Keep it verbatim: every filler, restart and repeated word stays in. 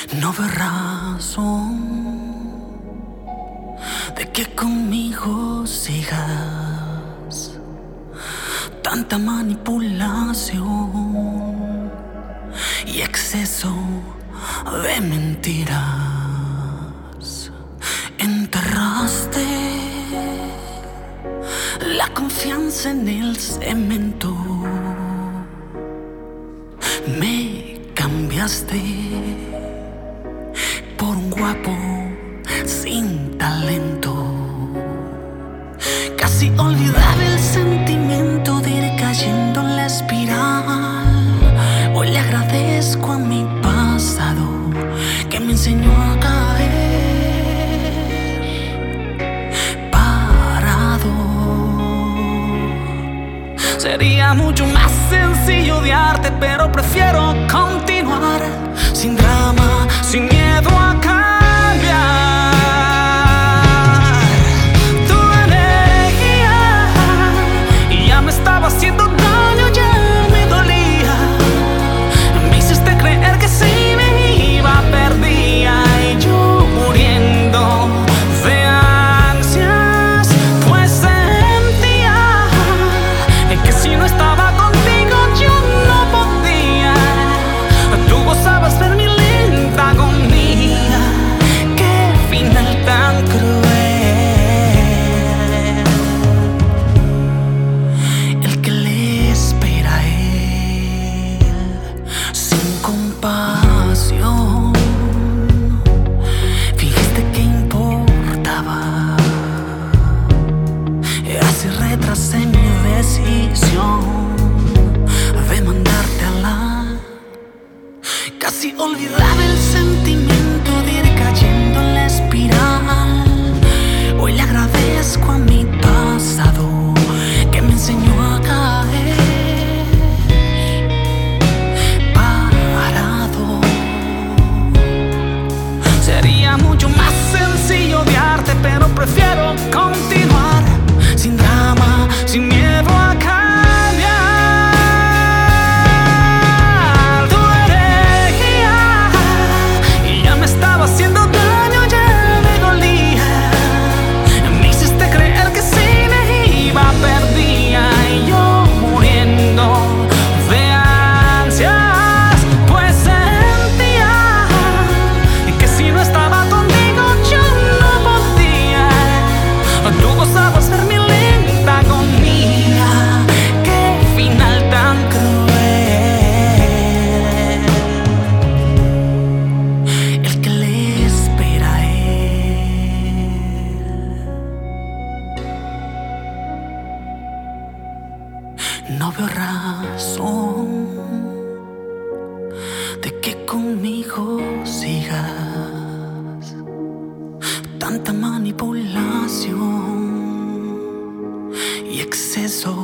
No veo razón de que conmigo sigas. Tanta manipulación y exceso de mentiras. Enterraste la confianza en el cemento. Me cambiaste por un guapo sin talento. Casi olvidaba el sentimiento de ir cayendo en la espiral. Hoy le agradezco a mi pasado que me enseñó a caer parado. Sería mucho más sencillo odiarte, pero prefiero continuar sin drama, sin miedo a cambiar. Tu energía y ya me estaba haciendo daño, ya me dolía. Me hiciste creer que si me iba perdía y yo muriendo de ansias, pues sentía que si no estaba contigo yo no podía. Tú gozabas ver mi lenta agonía. Qué final tan cruel, el que le espera a él sin compasión. Fingiste que importaba, así retrasé mi decisión de mandarte a la. Casi olvidaba el sentimiento de ir cayendo en la espiral. Hoy le agradezco a mi pasado que me enseñó a caer parado. Sería mucho más sencillo odiarte, pero prefiero continuar sin drama, sin miedo a cambiar. Tu energía y ya me estaba haciendo daño, ya me dolía. Me hiciste creer que si me iba perdía y yo muriendo de ansias, pues sentía que si no estaba contigo yo no podía. Tú gozabas ver mi lenta agonía. Qué final tan cruel, el que le espera a él. No veo razón de que conmigo sigas. Tanta manipulación y exceso